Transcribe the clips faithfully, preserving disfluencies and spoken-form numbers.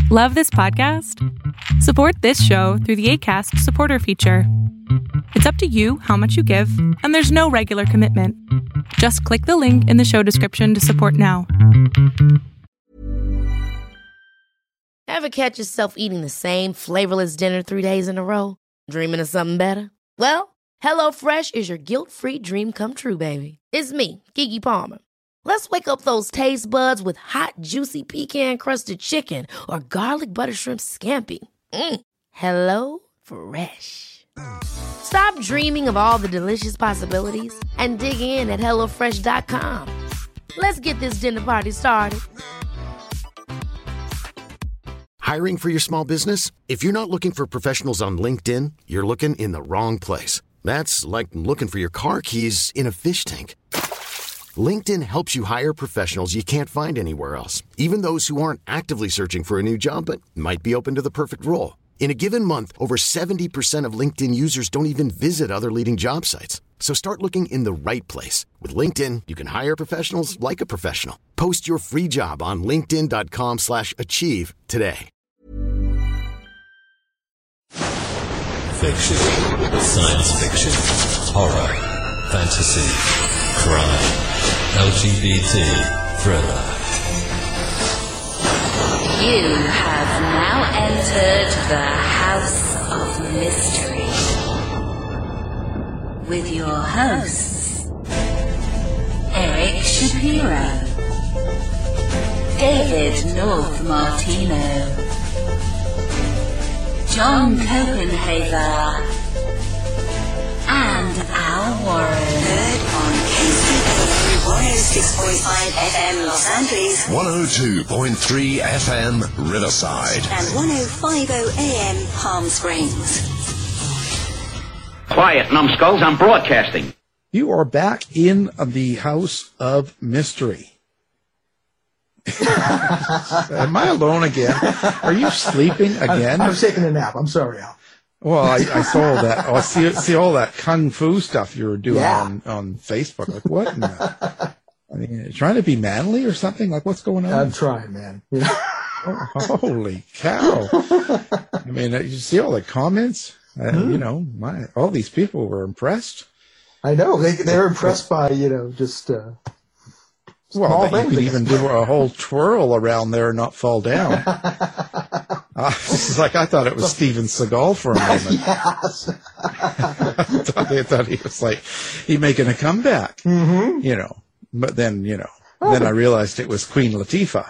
Love this podcast? Support this show through the Acast supporter feature. It's up to you how much you give, and there's no regular commitment. Just click the link in the show description to support now. Ever catch yourself eating the same flavorless dinner three days in a row? Dreaming of something better? Well, HelloFresh is your guilt-free dream come true, baby. It's me, Keke Palmer. Let's wake up those taste buds with hot, juicy pecan-crusted chicken or garlic butter shrimp scampi. Mm. Hello Fresh. Stop dreaming of all the delicious possibilities and dig in at hello fresh dot com. Let's get this dinner party started. Hiring for your small business? If you're not looking for professionals on LinkedIn, you're looking in the wrong place. That's like looking for your car keys in a fish tank. LinkedIn helps you hire professionals you can't find anywhere else, even those who aren't actively searching for a new job but might be open to the perfect role. In a given month, over seventy percent of LinkedIn users don't even visit other leading job sites. So start looking in the right place. With LinkedIn, you can hire professionals like a professional. Post your free job on linkedin dot com slash achieve today. Fiction, science fiction, horror, fantasy, crime, L G B T, thriller. You have now entered the House of Mystery with your hosts, Eric Shapiro, David North Martino, John Copenhaver, and Al Warren. Heard on K C B one oh six point five F M Los Angeles, one oh two point three F M Riverside, and one oh five point oh A M Palm Springs. Quiet, numbskulls, I'm broadcasting. You are back in the House of Mystery. Am I alone again? Are you sleeping again? I was taking a nap. I'm sorry, Al. Well, I, I saw all that. Oh, I see, see all that kung fu stuff you were doing Yeah. on, on Facebook. Like, what? In the, I mean, you trying to be manly or something? Like, what's going on? I'm trying, man. You know? Oh, holy cow. I mean, you see all the comments? Uh, Hmm. You know, my all these people were impressed. I know. They, they're impressed by, you know, just... Uh, Well, small that you things, could I even guess. do a whole twirl around there and not fall down. Uh, it's like I thought it was Steven Seagal for a moment. Yes. I thought, I thought he was like he making a comeback, Mm-hmm. you know. But then, you know, then I realized it was Queen Latifah.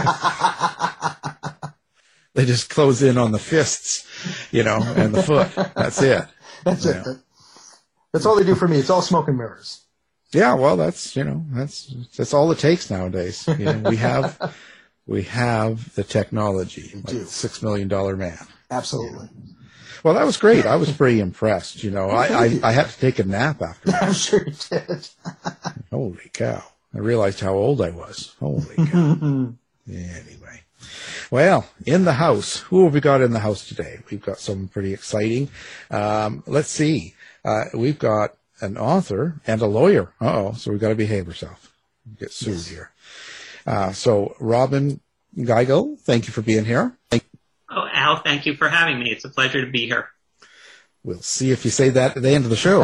They just close in on the fists, you know, and the foot. That's it. That's You it. know. That's all they do for me. It's all smoke and mirrors. Yeah, well, that's you know, that's that's all it takes nowadays. You know, we have we have the technology, like do. the Six Million Dollar Man. Absolutely. Well, that was great. I was pretty impressed. You know, I, I, I had to take a nap after. I'm sure you did. Holy cow! I realized how old I was. Holy cow! Anyway, well, in the house, who have we got in the house today? We've got something pretty exciting. Um, let's see. Uh, we've got an author and a lawyer. Uh-oh, so we've got to behave ourselves. Get sued Yes. here. Uh, so, Robin Geigel, thank you for being here. Thank- Oh, Al, thank you for having me. It's a pleasure to be here. we'll see if you say that at the end of the show.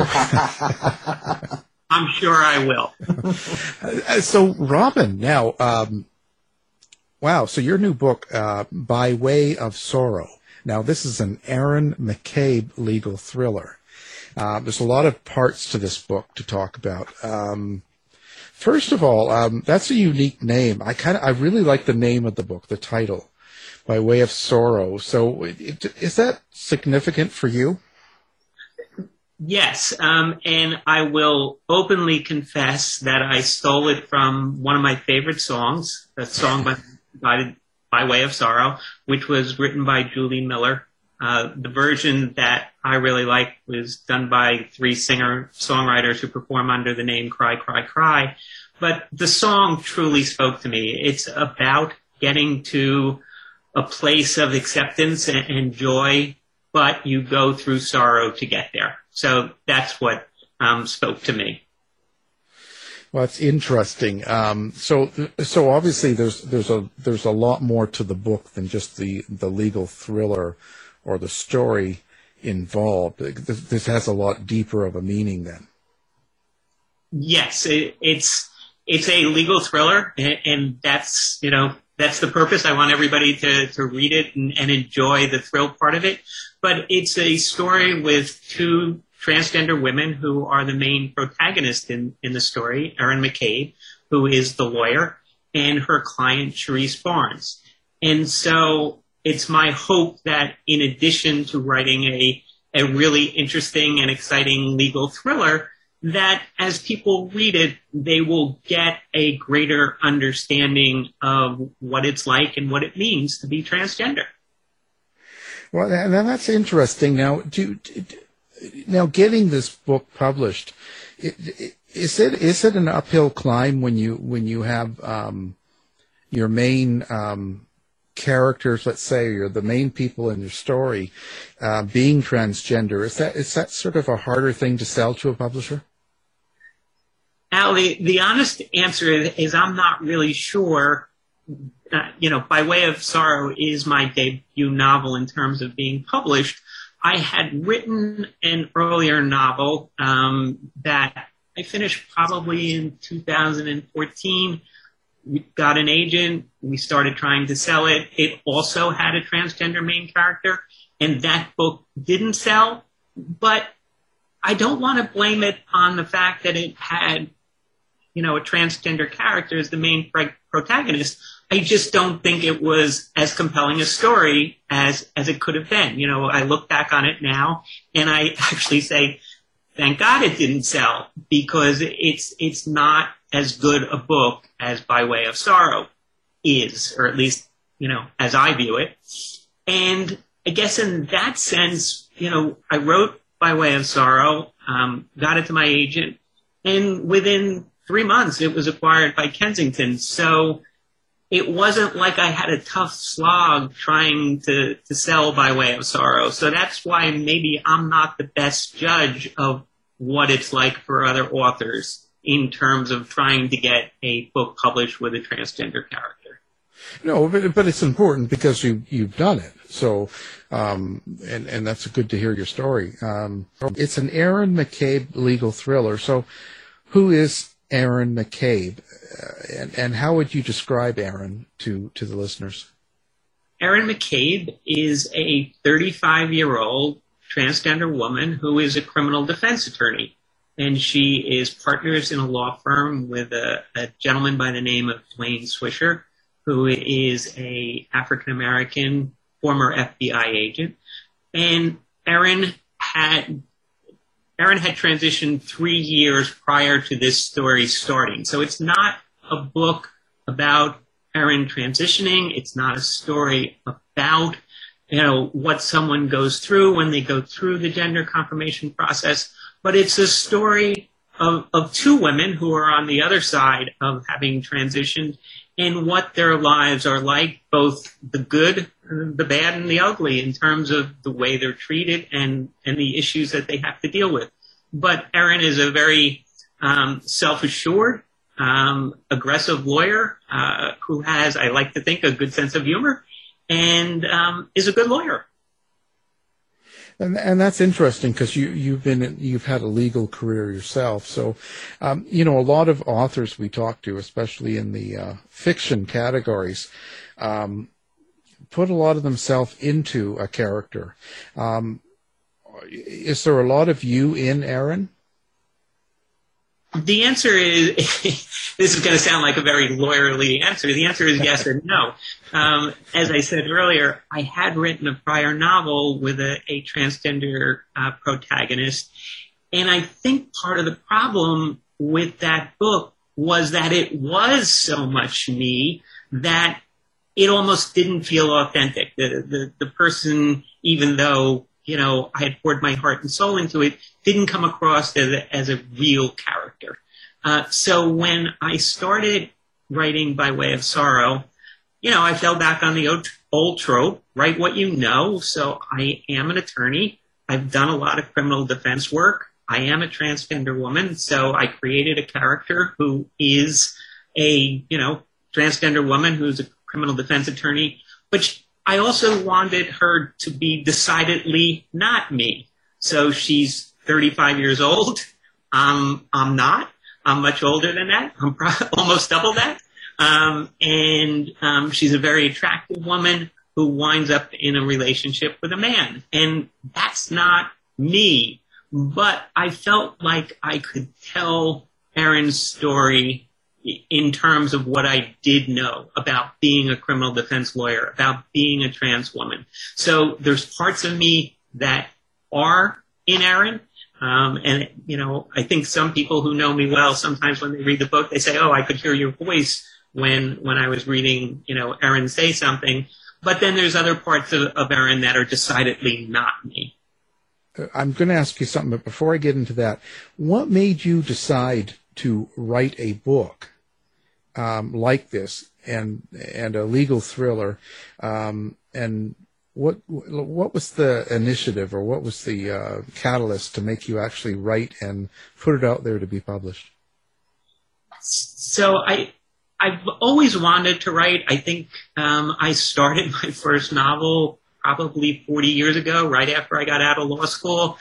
I'm sure I will. Uh, so, Robin, now, um, wow, so your new book, uh, By Way of Sorrow. Now, this is an Aaron McCabe legal thriller. Uh, there's a lot of parts to this book to talk about. Um, first of all, um, that's a unique name. I kind of, I really like the name of the book, the title, By Way of Sorrow. So, it, it, is that significant for you? Yes, um, and I will openly confess that I stole it from one of my favorite songs, a song by, by, by Way of Sorrow, which was written by Julie Miller. Uh, the version that I really like was done by three singer-songwriters who perform under the name Cry, Cry, Cry. But the song truly spoke to me. It's about getting to a place of acceptance and, and joy, but you go through sorrow to get there. So that's what um, spoke to me. Well, that's interesting. Um, so, so obviously, there's there's a there's a lot more to the book than just the, the legal thriller or the story involved. This, this has a lot deeper of a meaning then. Yes, it, it's it's a legal thriller, and, and that's you know that's the purpose. I want everybody to to read it and, and enjoy the thrill part of it. But it's a story with two transgender women who are the main protagonist in, in the story, Erin McCabe, who is the lawyer, and her client, Sharice Barnes. And so it's my hope that in addition to writing a, a really interesting and exciting legal thriller, that as people read it, they will get a greater understanding of what it's like and what it means to be transgender. Well, and that's interesting. Now, do, do Now, getting this book published, is it is it an uphill climb when you when you have um, your main um, characters, let's say, or the main people in your story uh, being transgender? Is that is that sort of a harder thing to sell to a publisher? Al, the, the honest answer is, is I'm not really sure. Uh, you know, By Way of Sorrow is my debut novel in terms of being published. I had written an earlier novel um, that I finished probably in two thousand fourteen. We got an agent. We started trying to sell it. It also had a transgender main character, and that book didn't sell. But I don't want to blame it on the fact that it had, you know, a transgender character as the main protagonist. I just don't think it was as compelling a story as, as it could have been. You know, I look back on it now and I actually say, thank God it didn't sell, because it's, it's not as good a book as By Way of Sorrow is, or at least, you know, as I view it. And I guess in that sense, you know, I wrote By Way of Sorrow, um, got it to my agent, and within three months it was acquired by Kensington. So it wasn't like I had a tough slog trying to, to sell By Way of Sorrow. So that's why maybe I'm not the best judge of what it's like for other authors in terms of trying to get a book published with a transgender character. No, but, but it's important because you, you've done it. So, um, and, and that's good to hear your story. Um, it's an Erin McCabe legal thriller. So who is Erin McCabe, uh, and, and how would you describe Erin to, to the listeners? Erin McCabe is a thirty-five-year-old transgender woman who is a criminal defense attorney, and she is partners in a law firm with a, a gentleman by the name of Dwayne Swisher, who is a African-American former F B I agent. And Erin had Erin had transitioned three years prior to this story starting. So it's not a book about Erin transitioning. It's not a story about, you know, what someone goes through when they go through the gender confirmation process. But it's a story of, of two women who are on the other side of having transitioned and what their lives are like, both the good, the bad, and the ugly in terms of the way they're treated and, and the issues that they have to deal with. But Erin is a very um, self-assured, um, aggressive lawyer uh, who has, I like to think, a good sense of humor and um, is a good lawyer. And and that's interesting because you you've been you've had a legal career yourself. So, um, you know, a lot of authors we talk to, especially in the uh, fiction categories, um, put a lot of themselves into a character. Um, is there a lot of you in Erin? The answer is, this is going to sound like a very lawyerly answer. The answer is yes or no. Um, as I said earlier, I had written a prior novel with a, a transgender uh, protagonist. And I think part of the problem with that book was that it was so much me that it almost didn't feel authentic. The, the, the person, even though, you know, I had poured my heart and soul into it, didn't come across as a, as a real character. Uh, so when I started writing By Way of Sorrow, you know, I fell back on the old, old trope, write what you know. So I am an attorney. I've done a lot of criminal defense work. I am a transgender woman, so I created a character who is a, you know, transgender woman who's a criminal defense attorney, but she, I also wanted her to be decidedly not me. So she's thirty-five years old. Um, I'm not. I'm much older than that. I'm pro- almost double that. Um, and um, she's a very attractive woman who winds up in a relationship with a man. And that's not me. But I felt like I could tell Erin's story in terms of what I did know about being a criminal defense lawyer, about being a trans woman. So there's parts of me that are in Erin. Um, and, you know, I think some people who know me well, sometimes when they read the book, they say, oh, I could hear your voice when when I was reading, you know, Erin say something. But then there's other parts of, of Erin that are decidedly not me. I'm going to ask you something, but before I get into that, what made you decide to write a book um, like this and and a legal thriller? Um, and what what was the initiative, or what was the uh, catalyst to make you actually write and put it out there to be published? So I I've always wanted to write. I think um, I started my first novel probably forty years ago, right after I got out of law school.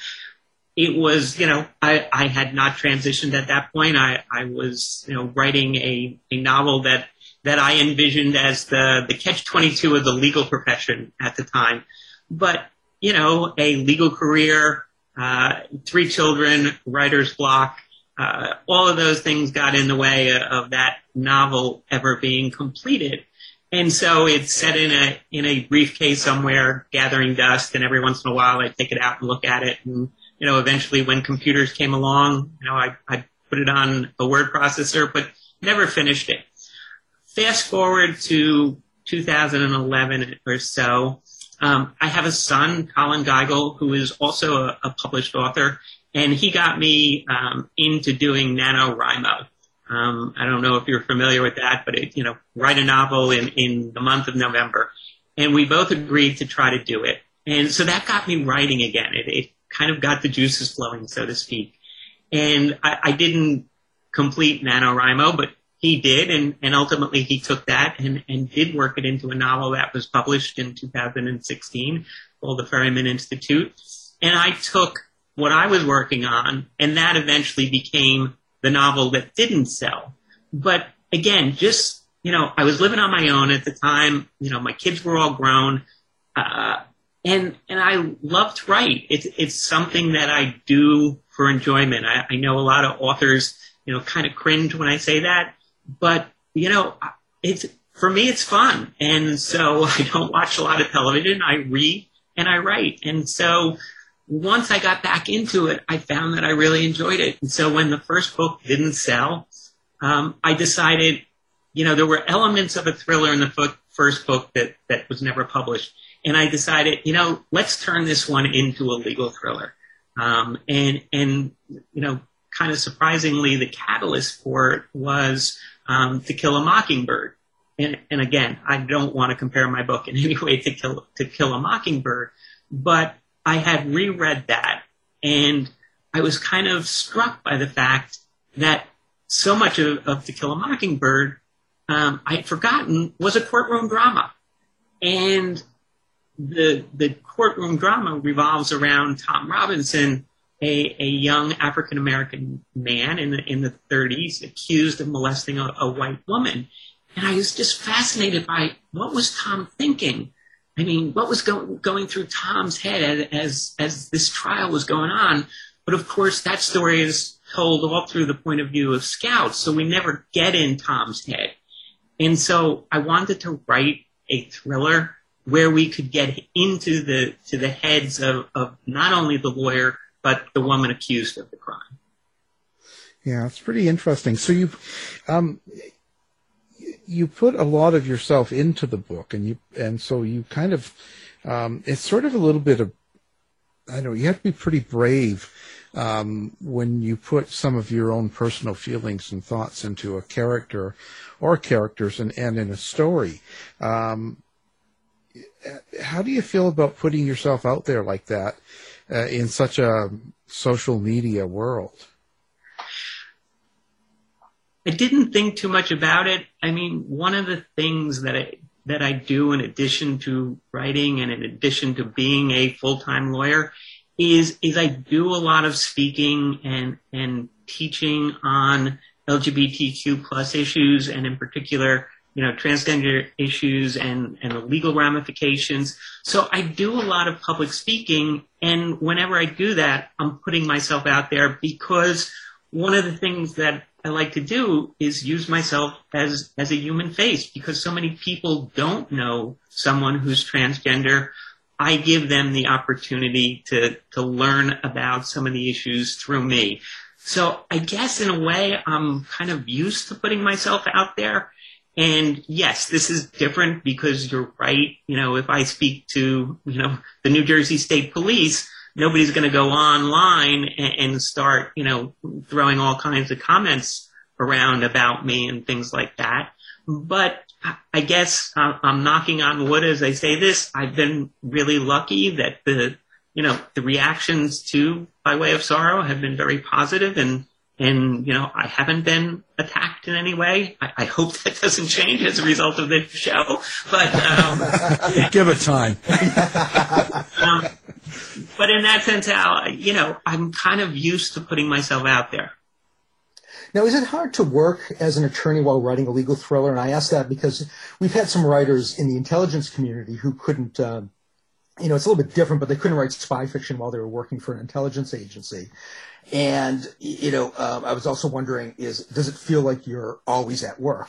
It was, you know, I, I had not transitioned at that point. I, I was, you know, writing a, a novel that, that I envisioned as the, the catch twenty-two of the legal profession at the time. But, you know, a legal career, uh, three children, writer's block, uh, all of those things got in the way of that novel ever being completed. And so it's set in a, in a briefcase somewhere, gathering dust, and every once in a while I take it out and look at it. And, you know, eventually when computers came along, you know, I, I put it on a word processor, but never finished it. Fast forward to two thousand eleven or so, um, I have a son, Colin Geigel, who is also a, a published author, and he got me um, into doing NaNoWriMo. Um, I don't know if you're familiar with that, but it, you know, write a novel in, in the month of November. And we both agreed to try to do it. And so that got me writing again. It, it kind of got the juices flowing, so to speak. And I, I didn't complete NaNoWriMo, but he did. And, and ultimately he took that and, and did work it into a novel that was published in two thousand sixteen called The Ferryman Institute. And I took what I was working on, and that eventually became the novel that didn't sell. But again, just, you know, I was living on my own at the time. You know, my kids were all grown. Uh, and, and I love to write. It's, it's something that I do for enjoyment. I, I know a lot of authors, you know, kind of cringe when I say that, but, you know, it's, for me, it's fun. And so I don't watch a lot of television. I read and I write. And so once I got back into it, I found that I really enjoyed it. And so when the first book didn't sell, um, I decided, you know, there were elements of a thriller in the f- first book that, that was never published. And I decided, you know, let's turn this one into a legal thriller. Um, and, and, you know, kind of surprisingly, the catalyst for it was um, To Kill a Mockingbird. And, and again, I don't want to compare my book in any way to Kill, to Kill a Mockingbird, but I had reread that, and I was kind of struck by the fact that so much of, of To Kill a Mockingbird, um, I had forgotten, was a courtroom drama. And the the courtroom drama revolves around Tom Robinson, a, a young African-American man in the, in the thirties, accused of molesting a, a white woman. And I was just fascinated by what was Tom thinking? I mean, what was go- going through Tom's head as, as this trial was going on? But of course, that story is told all through the point of view of scouts, so we never get in Tom's head. And so I wanted to write a thriller where we could get into the to the heads of, of not only the lawyer, but the woman accused of the crime. Yeah, it's pretty interesting. So you, um, you put a lot of yourself into the book, and you and so you kind of, um, it's sort of a little bit of, I don't know, you have to be pretty brave um, when you put some of your own personal feelings and thoughts into a character or characters and, and in a story. Um, how do you feel about putting yourself out there like that? uh, in such a social media world? I didn't think too much about it. I mean, one of the things that I, that I do in addition to writing and in addition to being a full-time lawyer is, is I do a lot of speaking and, and teaching on L G B T Q plus issues, and in particular, you know, transgender issues and, and the legal ramifications. So I do a lot of public speaking, and whenever I do that, I'm putting myself out there, because one of the things that I like to do is use myself as, as a human face, because so many people don't know someone who's transgender. I give them the opportunity to, to learn about some of the issues through me. So I guess in a way I'm kind of used to putting myself out there. And yes, this is different because you're right. You know, if I speak to, you know, the New Jersey State Police, nobody's going to go online and, and start, you know, throwing all kinds of comments around about me and things like that. But I guess I'm knocking on wood as I say this. I've been really lucky that the, you know, the reactions to By Way of Sorrow have been very positive, and, and, you know, I haven't been attacked in any way. I, I hope that doesn't change as a result of this show, but, um, give it time. um, but in that sense, Al, you know, I'm kind of used to putting myself out there. Now, is it hard to work as an attorney while writing a legal thriller? And I ask that because we've had some writers in the intelligence community who couldn't, uh, you know, it's a little bit different, but they couldn't write spy fiction while they were working for an intelligence agency. And, you know, um, I was also wondering, is does it feel like you're always at work?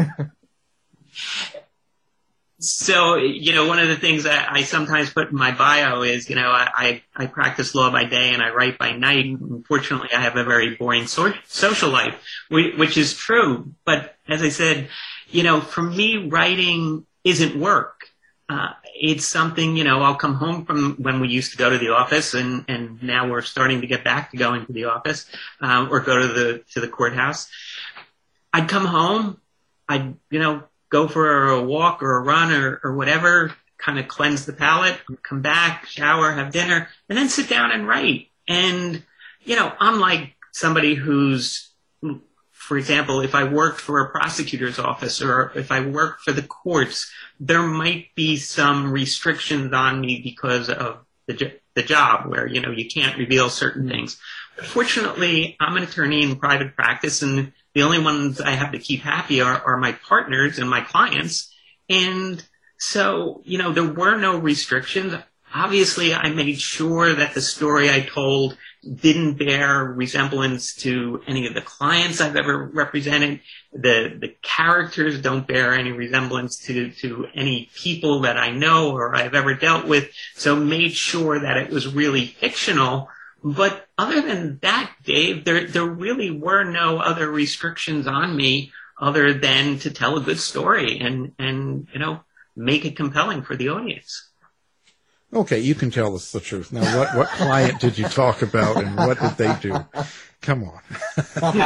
So, you know, one of the things that I sometimes put in my bio is, you know, I, I practice law by day and I write by night. Unfortunately, I have a very boring so- social life, which is true. But as I said, you know, for me, writing isn't work. Uh, it's something, you know, I'll come home from when we used to go to the office, and, and now we're starting to get back to going to the office, um, or go to the, to the courthouse. I'd come home, I'd, you know, go for a walk or a run or, or whatever, kind of cleanse the palate, come back, shower, have dinner, and then sit down and write. And, you know, I'm like somebody who's, for example, if I worked for a prosecutor's office or if I worked for the courts, there might be some restrictions on me because of the, the job where, you know, you can't reveal certain things. But fortunately, I'm an attorney in private practice, and the only ones I have to keep happy are, are my partners and my clients. And so, you know, there were no restrictions. Obviously, I made sure that the story I told didn't bear resemblance to any of the clients I've ever represented. The the characters don't bear any resemblance to, to any people that I know or I've ever dealt with. So made sure that it was really fictional. But other than that, Dave, there there really were no other restrictions on me other than to tell a good story and, and you know, make it compelling for the audience. Okay, you can tell us the truth. Now, what, what client did you talk about, and what did they do? Come on.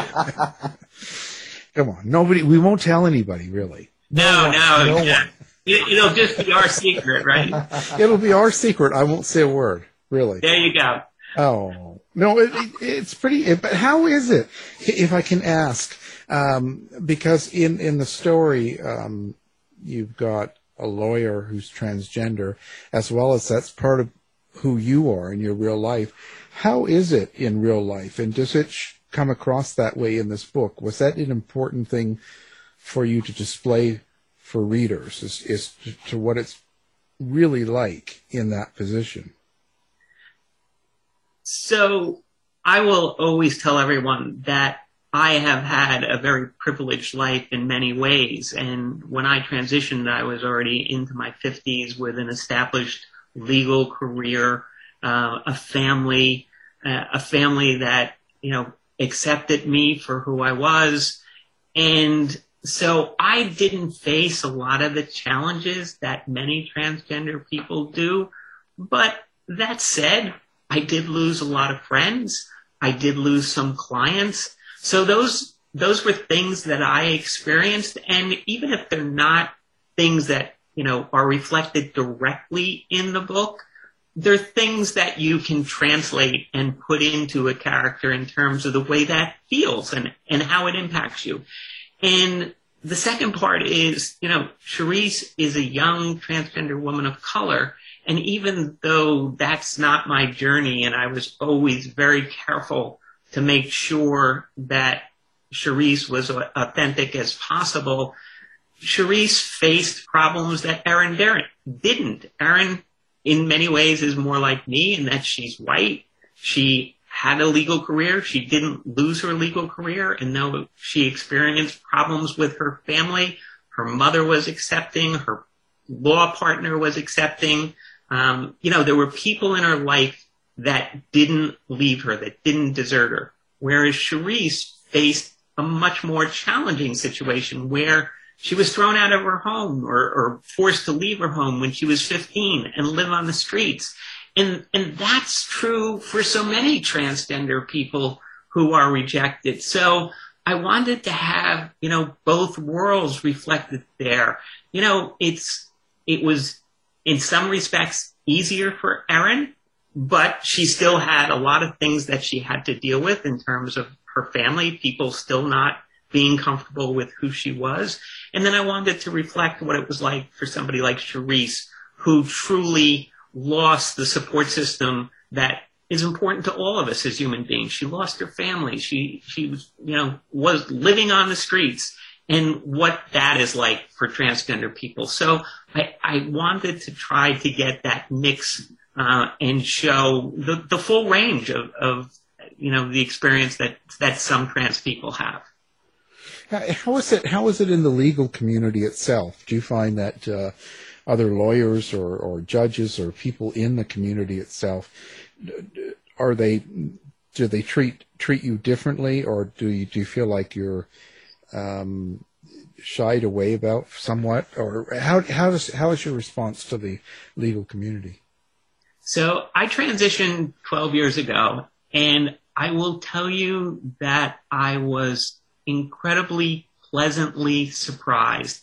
Come on. Nobody, we won't tell anybody, really. No, no. no yeah. it, it'll just be our secret, right? It'll be our secret. I won't say a word, really. There you go. Oh, no, it, it, it's pretty, it, but how is it, if I can ask? Um, because in, in the story, um, you've got a lawyer who's transgender, as well as that's part of who you are in your real life. How is it in real life, and does it sh- come across that way in this book? Was that an important thing for you to display for readers, is, is to, to what it's really like in that position? So I will always tell everyone that I have had a very privileged life in many ways. And when I transitioned, I was already into my fifties with an established legal career, uh, a family, uh, a family that, you know, accepted me for who I was. And so I didn't face a lot of the challenges that many transgender people do. But that said, I did lose a lot of friends. I did lose some clients. So those those were things that I experienced, and even if they're not things that, you know, are reflected directly in the book, there are things that you can translate and put into a character in terms of the way that feels and, and how it impacts you. And the second part is, you know, Charisse is a young transgender woman of color. And even though that's not my journey, and I was always very careful to make sure that Charisse was authentic as possible, Charisse faced problems that Erin didn't. Erin, in many ways, is more like me in that she's white. She had a legal career. She didn't lose her legal career. And though she experienced problems with her family, her mother was accepting, her law partner was accepting. Um, you know, there were people in her life that didn't leave her, that didn't desert her. Whereas Charisse faced a much more challenging situation where she was thrown out of her home or, or forced to leave her home when she was fifteen and live on the streets. And, and that's true for so many transgender people who are rejected. So I wanted to have, you know, both worlds reflected there. You know, it's, it was in some respects easier for Erin, but she still had a lot of things that she had to deal with in terms of her family, people still not being comfortable with who she was. And then I wanted to reflect what it was like for somebody like Charisse, who truly lost the support system that is important to all of us as human beings. She lost her family. She, she was, you know, was living on the streets, and what that is like for transgender people. So I, I wanted to try to get that mix uh, and show the, the full range of, of, you know, the experience that, that some trans people have. How is it, how is it in the legal community itself? Do you find that uh, other lawyers or, or judges or people in the community itself, are they, do they treat treat you differently, or do you do you feel like you're um, shied away about somewhat, or how how does how is your response to the legal community? So I transitioned twelve years ago, and I will tell you that I was incredibly pleasantly surprised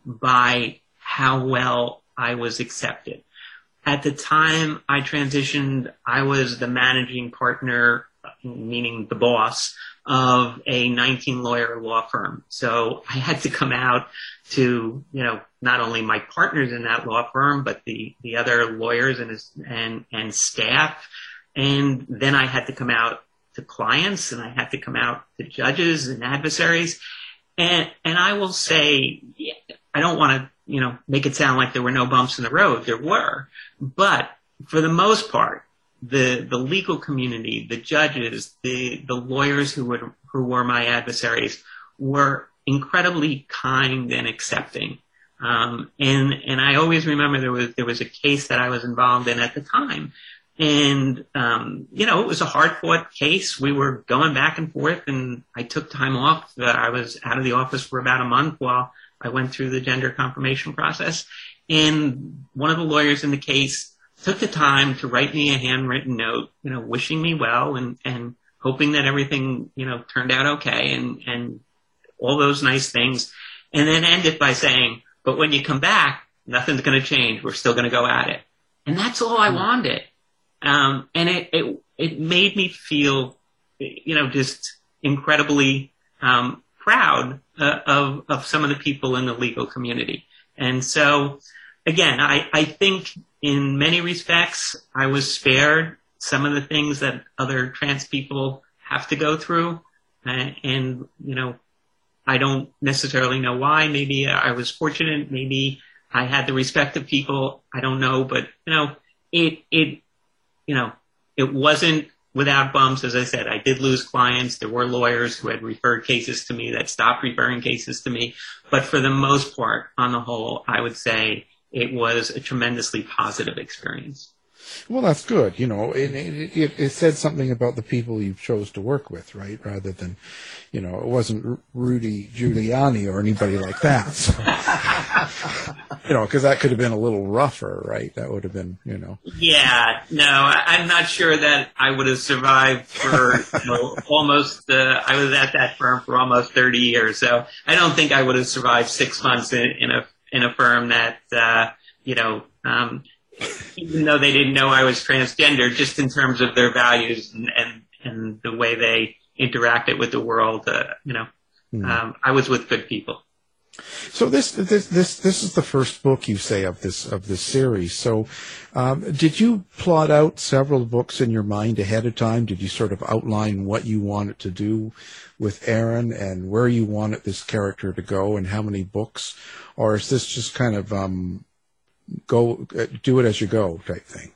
by how well I was accepted. At the time I transitioned, I was the managing partner, meaning the boss, of a nineteen lawyer law firm. So I had to come out to, you know, not only my partners in that law firm, but the, the other lawyers and, and, and staff. And then I had to come out to clients, and I had to come out to judges and adversaries. And, and I will say, yeah, I don't want to, you know, make it sound like there were no bumps in the road. There were. But for the most part, the, the legal community, the judges, the, the lawyers who would, who were my adversaries were incredibly kind and accepting. Um, and, and I always remember there was, there was a case that I was involved in at the time. And, um, you know, it was a hard fought case. We were going back and forth, and I took time off. Uh, I was out of the office for about a month while I went through the gender confirmation process. And one of the lawyers in the case took the time to write me a handwritten note, you know, wishing me well and, and hoping that everything, you know, turned out okay, and, and all those nice things. And then ended by saying, but when you come back, nothing's going to change. We're still going to go at it. And that's all I wanted. Um, and it, it, it made me feel, you know, just incredibly, um, proud uh, of, of some of the people in the legal community. And so, again, I, I think in many respects, I was spared some of the things that other trans people have to go through. And, and you know, I don't necessarily know why. Maybe I was fortunate. Maybe I had the respect of people. I don't know. But, you know, it, it, you know, it wasn't without bumps. As I said, I did lose clients. There were lawyers who had referred cases to me that stopped referring cases to me. But for the most part, on the whole, I would say it was a tremendously positive experience. Well, that's good. You know, it, it, it, it said something about the people you chose to work with, right? Rather than, you know, it wasn't Rudy Giuliani or anybody like that. So, you know, because that could have been a little rougher, right? That would have been, you know. Yeah, no, I, I'm not sure that I would have survived for, you know, almost, uh, I was at that firm for almost thirty years. So I don't think I would have survived six months in, in a, in a firm that, uh, you know, um, even though they didn't know I was transgender, just in terms of their values and, and, and the way they interacted with the world, uh, you know, mm. um, I was with good people. So this this this this is the first book, you say, of this of this series. So, um, did you plot out several books in your mind ahead of time? Did you sort of outline what you wanted to do with Aaron and where you wanted this character to go and how many books, or is this just kind of um, go uh, do it as you go type thing?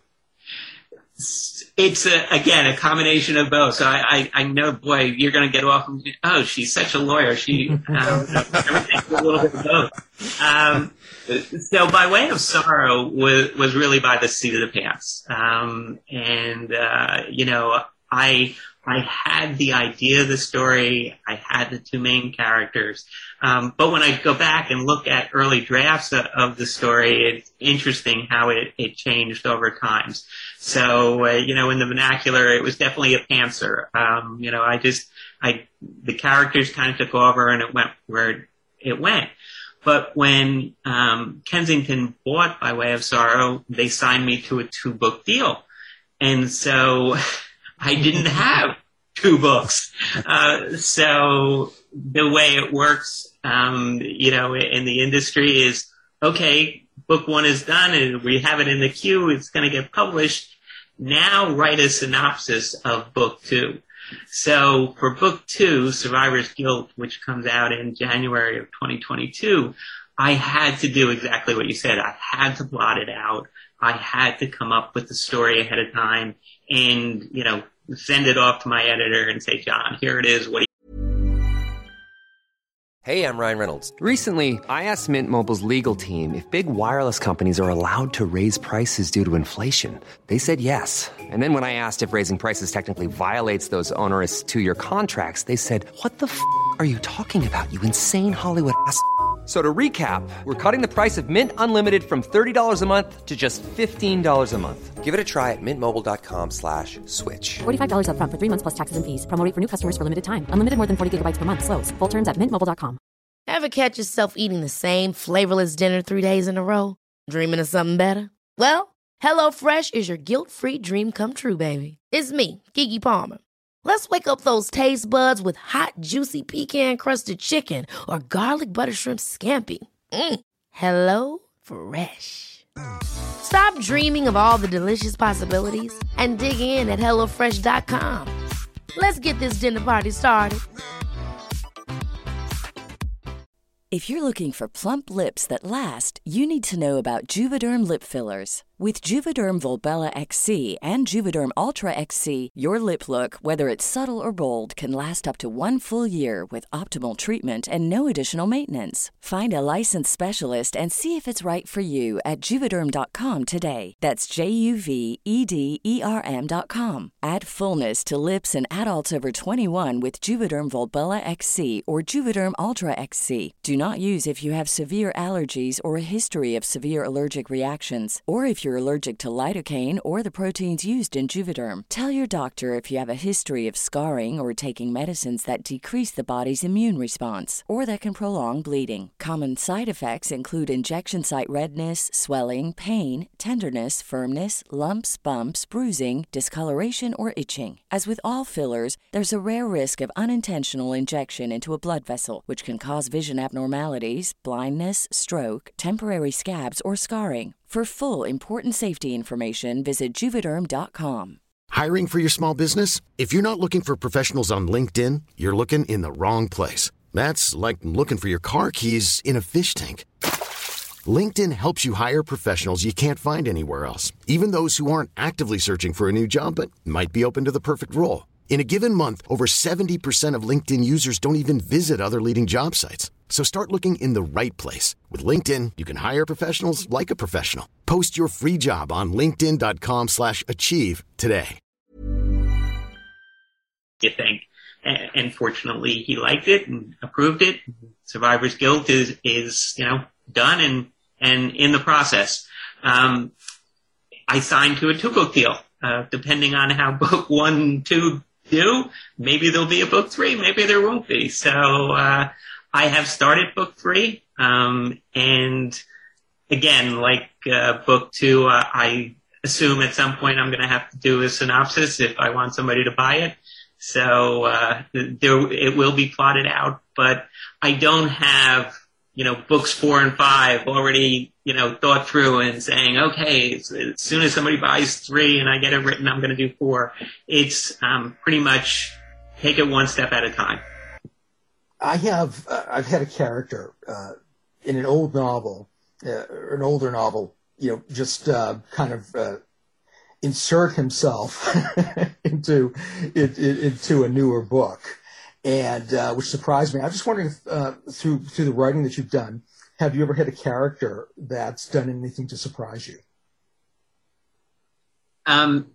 It's, a, again, a combination of both. So I, I, I know, boy, you're going to get off and, oh, she's such a lawyer. She, um, everything's a little bit of both. Um, so By Way of Sorrow was, was really by the seat of the pants. Um, and, uh, you know, I, I had the idea of the story. I had the two main characters. Um, but when I go back and look at early drafts of, of the story, it's interesting how it, it changed over times. So, uh, you know, in the vernacular, it was definitely a pantser. Um, you know, I just, I, the characters kind of took over and it went where it went. But when, um, Kensington bought By Way of Sorrow, they signed me to a two book deal. And so I didn't have two books. Uh, so the way it works, um, you know, in the industry is, okay, book one is done and we have it in the queue. It's going to get published. Now write a synopsis of book two. So for book two, Survivor's Guilt, which comes out in January of twenty twenty-two, I had to do exactly what you said. I had to plot it out. I had to come up with the story ahead of time and, you know, send it off to my editor and say, John, here it is. What do you... Hey, I'm Ryan Reynolds. Recently, I asked Mint Mobile's legal team if big wireless companies are allowed to raise prices due to inflation. They said yes. And then when I asked if raising prices technically violates those onerous two-year contracts, they said, what the f*** are you talking about, you insane Hollywood ass f- So to recap, we're cutting the price of Mint Unlimited from thirty dollars a month to just fifteen dollars a month. Give it a try at mintmobile.com slash switch. forty-five dollars up front for three months plus taxes and fees. Promo rate for new customers for limited time. Unlimited more than forty gigabytes per month. Slows full terms at mint mobile dot com. Ever catch yourself eating the same flavorless dinner three days in a row? Dreaming of something better? Well, HelloFresh is your guilt-free dream come true, baby. It's me, Keke Palmer. Let's wake up those taste buds with hot, juicy pecan-crusted chicken or garlic butter shrimp scampi. Mm. Hello Fresh. Stop dreaming of all the delicious possibilities and dig in at hello fresh dot com. Let's get this dinner party started. If you're looking for plump lips that last, you need to know about Juvederm lip fillers. With Juvederm Volbella X C and Juvederm Ultra X C, your lip look, whether it's subtle or bold, can last up to one full year with optimal treatment and no additional maintenance. Find a licensed specialist and see if it's right for you at Juvederm dot com today. That's J U V E D E R M dot com. Add fullness to lips in adults over twenty-one with Juvederm Volbella X C or Juvederm Ultra X C. Do not use if you have severe allergies or a history of severe allergic reactions, or if you're allergic to lidocaine or the proteins used in Juvederm. Tell your doctor if you have a history of scarring or taking medicines that decrease the body's immune response or that can prolong bleeding. Common side effects include injection site redness, swelling, pain, tenderness, firmness, lumps, bumps, bruising, discoloration, or itching. As with all fillers, there's a rare risk of unintentional injection into a blood vessel, which can cause vision abnormalities, blindness, stroke, temporary scabs, or scarring. For full important safety information, visit Juvederm dot com. Hiring for your small business? If you're not looking for professionals on LinkedIn, you're looking in the wrong place. That's like looking for your car keys in a fish tank. LinkedIn helps you hire professionals you can't find anywhere else, even those who aren't actively searching for a new job but might be open to the perfect role. In a given month, over seventy percent of LinkedIn users don't even visit other leading job sites. So start looking in the right place. With LinkedIn, you can hire professionals like a professional. Post your free job on linkedin dot com slash achieve today. You think. And, and fortunately, he liked it and approved it. Survivor's Guilt is, is you know, done and, and in the process. Um, I signed to a two-book deal. Uh, depending on how book one, two do, maybe there'll be a book three, maybe there won't be. So uh, I have started book three, um, and again, like uh, book two, uh, I assume at some point I'm going to have to do a synopsis if I want somebody to buy it. So uh, there, it will be plotted out, but I don't have, you know, books four and five already, you know, thought through and saying, okay, as soon as somebody buys three and I get it written, I'm going to do four. It's um, pretty much take it one step at a time. I have, uh, I've had a character uh, in an old novel, uh, or an older novel, you know, just uh, kind of uh, insert himself into it, it, into a newer book, and uh, which surprised me. I'm just wondering if, uh, through through the writing that you've done, have you ever had a character that's done anything to surprise you? Um,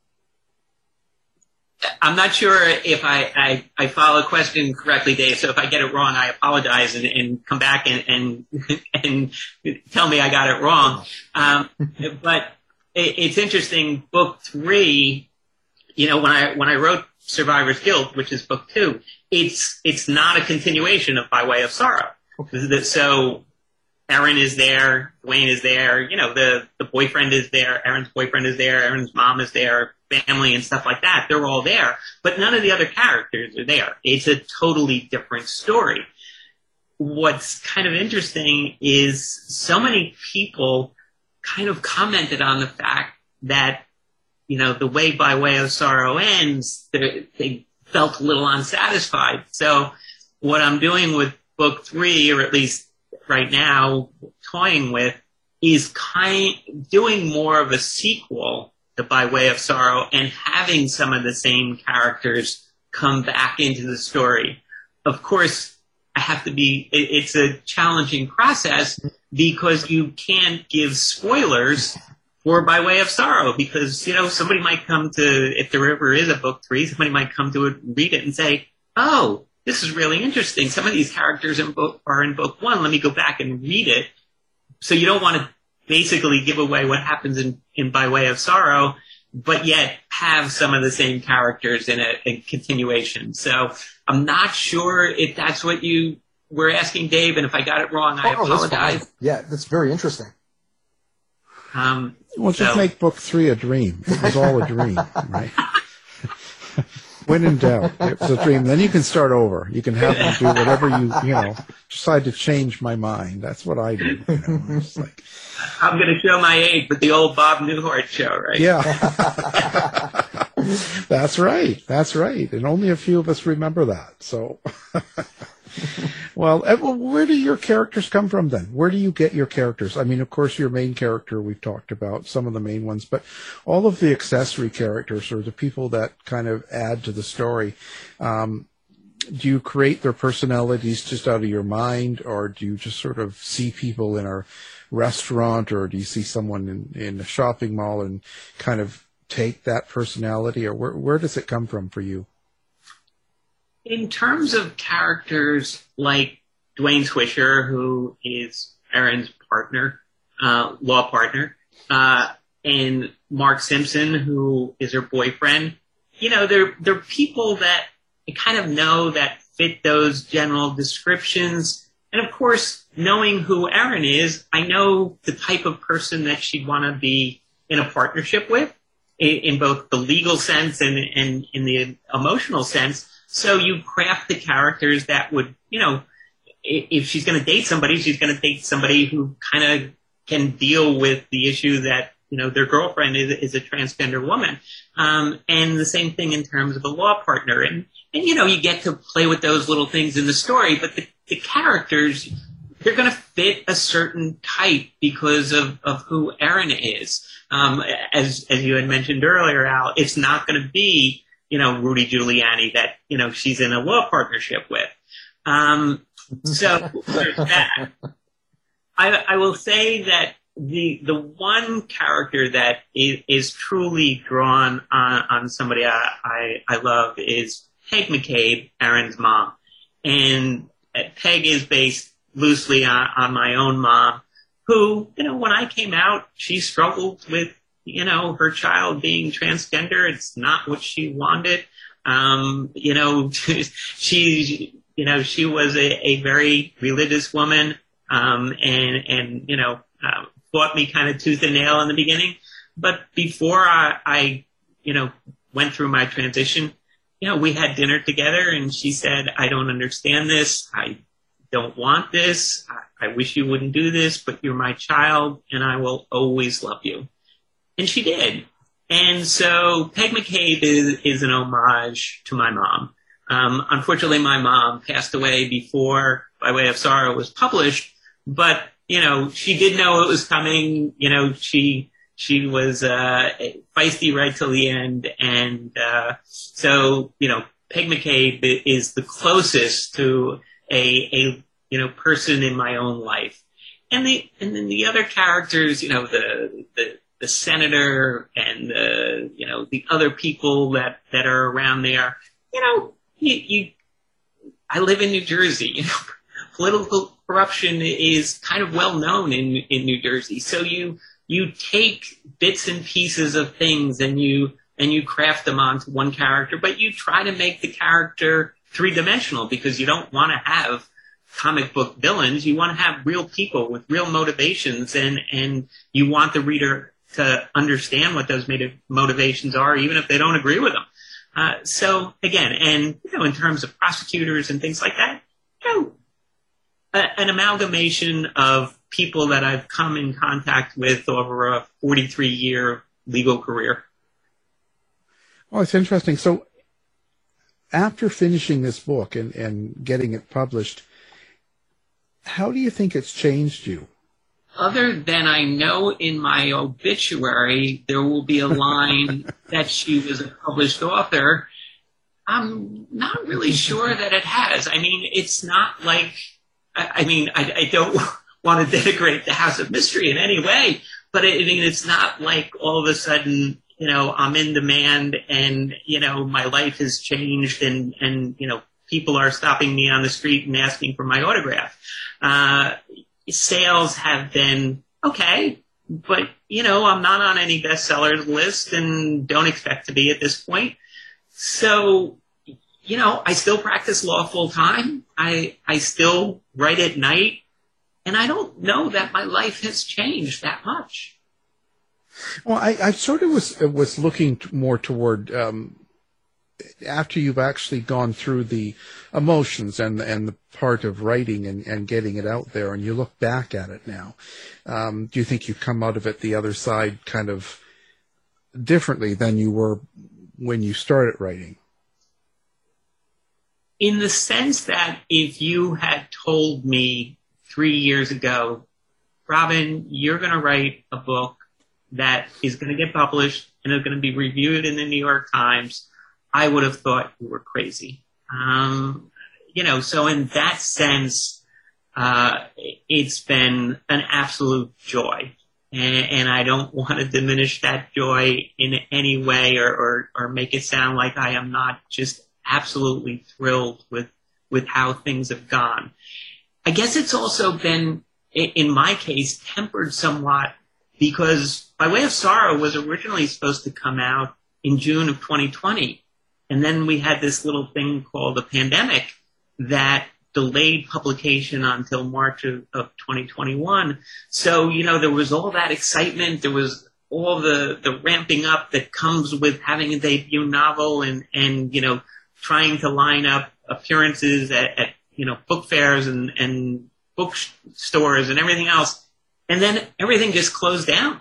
I'm not sure if I, I, I follow a question correctly, Dave. So if I get it wrong, I apologize and, and come back and, and and tell me I got it wrong. Um, but it, it's interesting. Book three, you know, when I when I wrote Survivor's Guilt, which is book two, it's it's not a continuation of By Way of Sorrow. Okay. So Erin is there, Dwayne is there, you know, the the boyfriend is there, Erin's boyfriend is there, Erin's mom is there, family and stuff like that. They're all there, but none of the other characters are there. It's a totally different story. What's kind of interesting is so many people kind of commented on the fact that, you know, the way By Way of Sorrow ends, they felt a little unsatisfied. So what I'm doing with book three, or at least right now toying with, is kind doing more of a sequel to By Way of Sorrow and having some of the same characters come back into the story. Of course, I have to be, it, it's a challenging process because you can't give spoilers for By Way of Sorrow because, you know, somebody might come to, if there ever is a book three, somebody might come to it, read it and say, oh, this is really interesting. Some of these characters in book, are in book one. Let me go back and read it. So you don't want to basically give away what happens in, in By Way of Sorrow, but yet have some of the same characters in a, a continuation. So I'm not sure if that's what you were asking, Dave, and if I got it wrong, I oh, apologize. That's yeah, that's very interesting. Um, well, just so. make book three a dream. It was all a dream, right? When in doubt, it was a dream. Then you can start over. You can have them do whatever you, you know, decide to change my mind. That's what I do. You know? It's like, I'm going to show my age with the old Bob Newhart show, right? Yeah. That's right. That's right. And only a few of us remember that. So, well, where do your characters come from then? Where do you get your characters? I mean, of course, your main character, we've talked about some of the main ones, but all of the accessory characters or the people that kind of add to the story, um, do you create their personalities just out of your mind, or do you just sort of see people in a restaurant, or do you see someone in, in a shopping mall and kind of take that personality, or where, where does it come from for you? In terms of characters like Dwayne Swisher, who is Erin's partner, uh, law partner, uh, and Mark Simpson, who is her boyfriend, you know, they're, they're people that I kind of know that fit those general descriptions. And of course, knowing who Erin is, I know the type of person that she'd want to be in a partnership with, in, in both the legal sense and, and in the emotional sense. So you craft the characters that would, you know, if she's going to date somebody, she's going to date somebody who kind of can deal with the issue that, you know, their girlfriend is, is a transgender woman. Um, and the same thing in terms of a law partner. And, and, you know, you get to play with those little things in the story, but the, the characters, they're going to fit a certain type because of, of who Erin is. Um, as, as you had mentioned earlier, Al, it's not going to be, you know, Rudy Giuliani that, you know, she's in a law partnership with. Um, so there's that. I, I will say that the the one character that is, is truly drawn on, on somebody I, I, I love is Peg McCabe, Erin's mom. And Peg is based loosely on, on my own mom, who, you know, when I came out, she struggled with, you know, her child being transgender. It's not what she wanted. Um, you know, she, you know, she was a, a very religious woman. Um, and, and, you know, uh, fought me kind of tooth and nail in the beginning. But before I, I, you know, went through my transition, you know, we had dinner together and she said, I don't understand this. I don't want this. I, I wish you wouldn't do this, but you're my child and I will always love you. And she did. And so Peg McCabe is, is an homage to my mom. Um, unfortunately, my mom passed away before By Way of Sorrow was published, but, you know, she did know it was coming. You know, she, she was, uh, feisty right till the end. And, uh, so, you know, Peg McCabe is the closest to a, a, you know, person in my own life. And the, and then the other characters, you know, the, the, the senator and the, you know, the other people that, that are around there, you know, you, you, I live in New Jersey, you know, political corruption is kind of well known in, in New Jersey. So you, you take bits and pieces of things and you, and you craft them onto one character, but you try to make the character three-dimensional because you don't want to have comic book villains. You want to have real people with real motivations, and, and you want the reader to understand what those motivations are, even if they don't agree with them. Uh, so again, and, you know, in terms of prosecutors and things like that, you know, a, an amalgamation of people that I've come in contact with over a forty-three year legal career. Oh, it's interesting. So after finishing this book and, and getting it published, how do you think it's changed you? Other than I know in my obituary there will be a line that she was a published author, I'm not really sure that it has. I mean, it's not like, I, I mean, I, I don't want to denigrate the House of Mystery in any way, but I mean, it's not like all of a sudden, you know, I'm in demand and, you know, my life has changed and, and, you know, people are stopping me on the street and asking for my autograph. Uh, Sales have been okay, but, you know, I'm not on any bestsellers list and don't expect to be at this point. So, you know, I still practice law full time. I, I still write at night, and I don't know that my life has changed that much. Well, I, I sort of was, was looking more toward, um, after you've actually gone through the emotions and and the part of writing and, and getting it out there, and you look back at it now, um, do you think you come out of it the other side kind of differently than you were when you started writing? In the sense that if you had told me three years ago, Robin, you're going to write a book that is going to get published and is going to be reviewed in the New York Times, I would have thought you were crazy. Um, you know, so in that sense, uh, it's been an absolute joy. And, and I don't want to diminish that joy in any way or, or, or make it sound like I am not just absolutely thrilled with, with how things have gone. I guess it's also been, in my case, tempered somewhat because By Way of Sorrow was originally supposed to come out in June of twenty twenty. And then we had this little thing called the pandemic that delayed publication until March of, of twenty twenty-one. So, you know, there was all that excitement. There was all the, the ramping up that comes with having a debut novel and, and, you know, trying to line up appearances at, at you know, book fairs and, and bookstores and everything else. And then everything just closed down.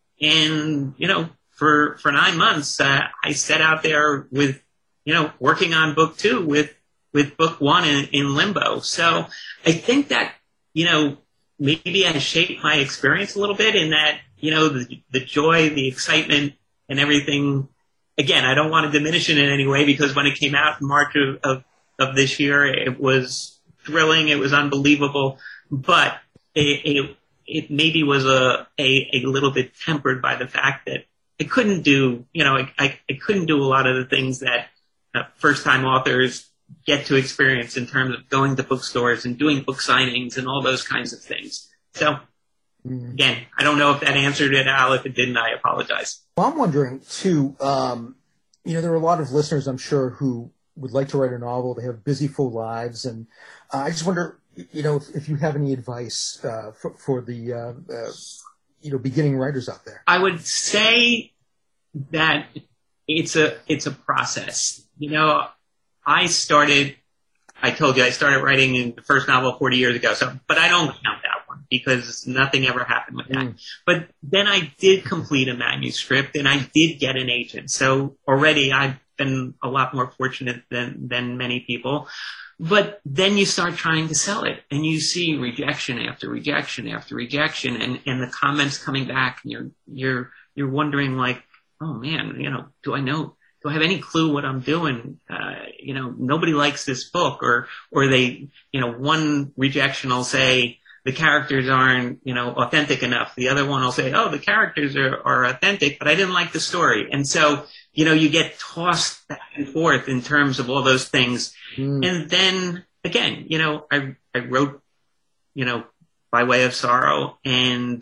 And, you know, for, for nine months, uh, I sat out there with, you know, working on book two with, with book one in, in limbo. So I think that, you know, maybe I shaped my experience a little bit in that, you know, the, the joy, the excitement and everything. Again, I don't want to diminish it in any way because when it came out in March of, of, of this year, it was thrilling. It was unbelievable, but it, it, it maybe was a, a, a little bit tempered by the fact that I couldn't do, you know, I, I, I couldn't do a lot of the things that uh, first-time authors get to experience in terms of going to bookstores and doing book signings and all those kinds of things. So, again, I don't know if that answered it, Al. If it didn't, I apologize. Well, I'm wondering, too, um, you know, there are a lot of listeners, I'm sure, who would like to write a novel. They have busy, full lives. And uh, I just wonder, you know, if, if you have any advice uh, for, for the, uh, uh, you know, beginning writers out there. I would say that it's a it's a process. You know, I started, I told you, I started writing in the first novel forty years ago, so, but I don't count that one because nothing ever happened with that. Mm. But then I did complete a manuscript and I did get an agent. So already I've been a lot more fortunate than, than many people. But then you start trying to sell it and you see rejection after rejection after rejection and, and the comments coming back and you're, you're, you're wondering like, oh man, you know, do I know, do I have any clue what I'm doing? Uh, you know, nobody likes this book or, or they, you know, one rejection will say the characters aren't, you know, authentic enough. The other one will say, oh, the characters are, are authentic, but I didn't like the story. And so, you know, you get tossed back and forth in terms of all those things. Mm. And then again, you know, I, I wrote, you know, By Way of Sorrow and,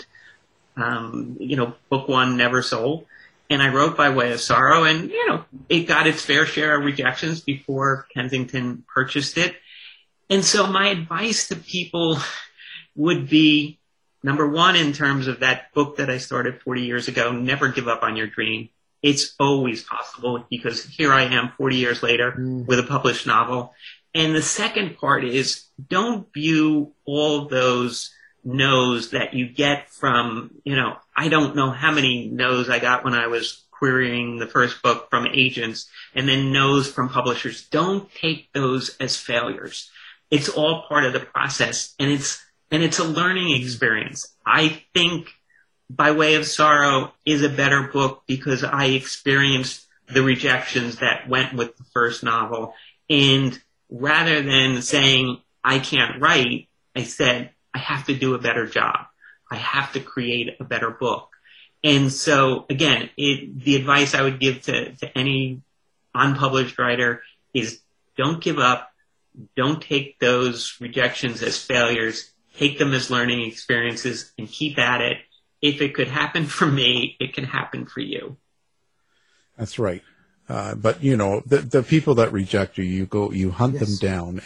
um, you know, book one never sold. And I wrote By Way of Sorrow and, you know, it got its fair share of rejections before Kensington purchased it. And so my advice to people would be, number one, in terms of that book that I started forty years ago, never give up on your dream. It's always possible because here I am forty years later mm. with a published novel. And the second part is don't view all those no's that you get from, you know, I don't know how many no's I got when I was querying the first book from agents and then no's from publishers. Don't take those as failures. It's all part of the process and it's, and it's a learning experience. I think By Way of Sorrow is a better book because I experienced the rejections that went with the first novel. And rather than saying, I can't write, I said, I have to do a better job. I have to create a better book. And so, again, it, the advice I would give to, to any unpublished writer is don't give up. Don't take those rejections as failures. Take them as learning experiences and keep at it. If it could happen for me, it can happen for you. That's right. Uh, but, you know, the, the people that reject you, you go, you hunt yes. them down.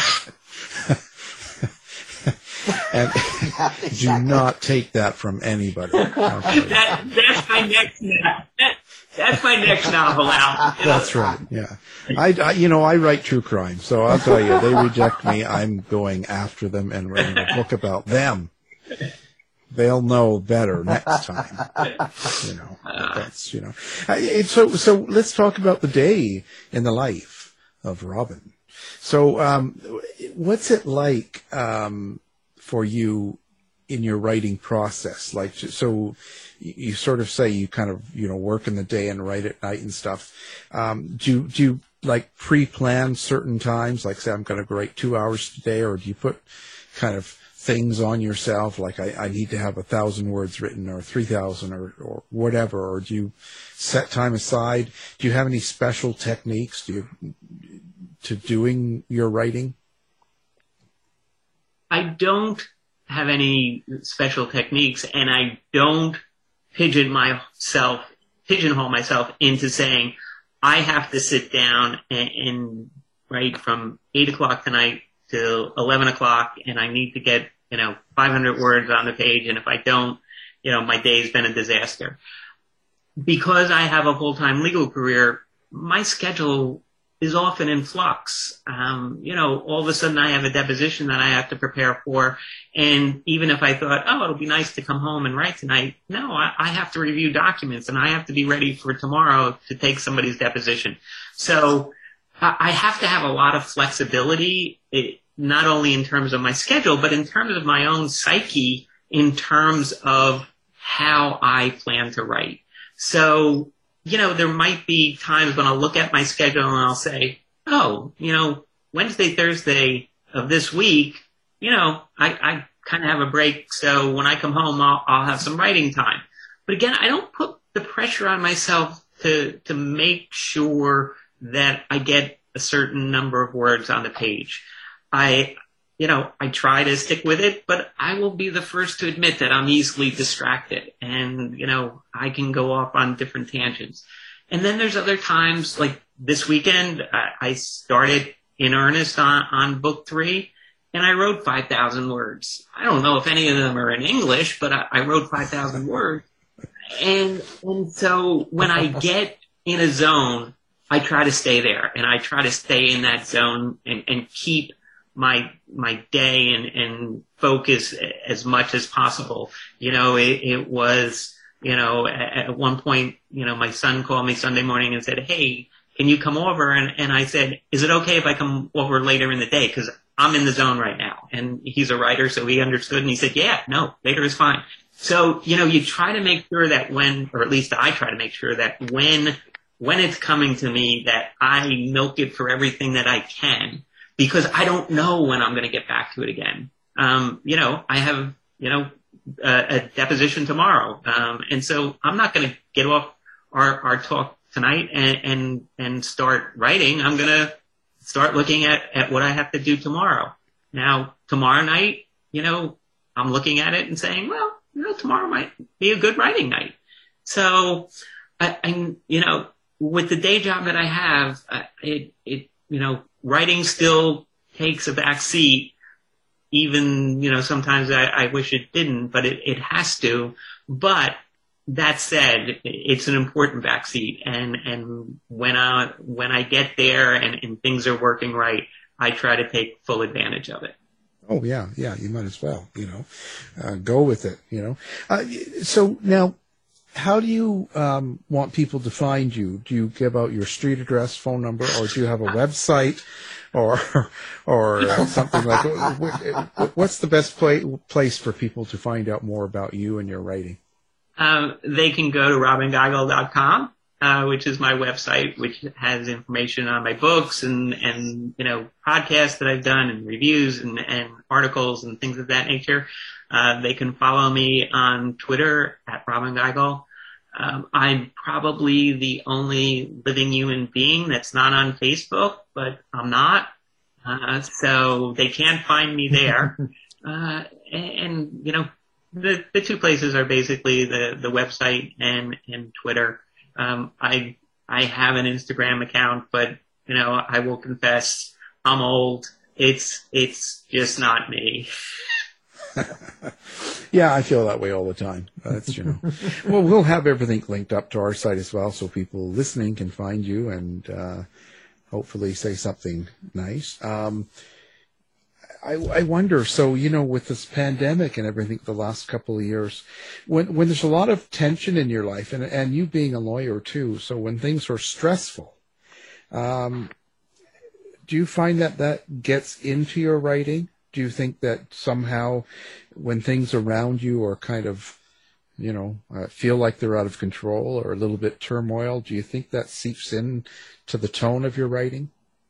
And exactly. do not take that from anybody. that, that's my next that, that's my next novel out. That's right. Yeah, I, I you know I write true crime, so I'll tell you, they reject me, I'm going after them and writing a book about them. They'll know better next time. You know, that's you know. So so let's talk about the day in the life of Robin. So um, what's it like? Um, for you in your writing process? Like, so you sort of say you kind of, you know, work in the day and write at night and stuff. Um, do you, do you like pre-plan certain times? Like say, I'm going to write two hours today, or do you put kind of things on yourself? Like I, I need to have a thousand words written or three thousand or, or whatever, or do you set time aside? Do you have any special techniques do you, to doing your writing? I don't have any special techniques, and I don't pigeon myself, pigeonhole myself into saying I have to sit down and, and write from eight o'clock tonight till eleven o'clock, and I need to get you know five hundred words on the page, and if I don't, you know my day's been a disaster. Because I have a full-time legal career, my schedule is often in flux. Um, you know, all of a sudden I have a deposition that I have to prepare for. And even if I thought, oh, it'll be nice to come home and write tonight. No, I, I have to review documents and I have to be ready for tomorrow to take somebody's deposition. So I, I have to have a lot of flexibility, it, not only in terms of my schedule, but in terms of my own psyche, in terms of how I plan to write. So, you know, there might be times when I'll look at my schedule and I'll say, oh, you know, Wednesday, Thursday of this week, you know, I, I kind of have a break. So when I come home, I'll, I'll have some writing time. But again, I don't put the pressure on myself to, to make sure that I get a certain number of words on the page. I, you know, I try to stick with it, but I will be the first to admit that I'm easily distracted and, you know, I can go off on different tangents. And then there's other times like this weekend, I, I started in earnest on, on book three and I wrote five thousand words. I don't know if any of them are in English, but I, I wrote five thousand words. And, and so when I get in a zone, I try to stay there, and I try to stay in that zone and, and keep my, my day and, and focus as much as possible. You know, it, it was, you know, at, at one point, you know, my son called me Sunday morning and said, "Hey, can you come over?" And, and I said, "Is it okay if I come over later in the day? Because I'm in the zone right now." And he's a writer, so he understood, and he said, "Yeah, no, later is fine." So, you know, you try to make sure that when, or at least I try to make sure that when, when it's coming to me, that I milk it for everything that I can, because I don't know when I'm going to get back to it again. Um, you know, I have, you know, a, a deposition tomorrow. Um, and so I'm not going to get off our, our talk tonight and, and, and start writing. I'm going to start looking at, at what I have to do tomorrow. Now, tomorrow night, you know, I'm looking at it and saying, well, you know, tomorrow might be a good writing night. So, I, I you know, with the day job that I have, uh, it, it, you know, writing still takes a back seat. Even, you know, sometimes I, I wish it didn't, but it, it has to. But that said, it's an important back seat. And, and when I, when I get there and, and things are working right, I try to take full advantage of it. Oh, yeah, yeah, you might as well, you know, uh, go with it, you know. Uh, so now, how do you um, want people to find you? Do you give out your street address, phone number, or do you have a website or or uh, something like that? What's the best pla- place for people to find out more about you and your writing? Um, they can go to robin geigel dot com. Uh, which is my website, which has information on my books and, and, you know, podcasts that I've done and reviews and, and articles and things of that nature. Uh, they can follow me on Twitter at Robin Geigel. Um, I'm probably the only living human being that's not on Facebook, but I'm not. Uh, so they can't find me there. Uh, and, and, you know, the, the two places are basically the, the website and, and Twitter. Um, I, I have an Instagram account, but, you know, I will confess I'm old. It's, it's just not me. Yeah, I feel that way all the time. That's, you know, well, we'll have everything linked up to our site as well, so people listening can find you and, uh, hopefully say something nice. Um, I, I wonder, so, you know, with this pandemic and everything the last couple of years, when when there's a lot of tension in your life, and, and you being a lawyer too, so when things are stressful, um, do you find that that gets into your writing? Do you think that somehow when things around you are kind of, you know, uh, feel like they're out of control or a little bit turmoil, do you think that seeps in to the tone of your writing?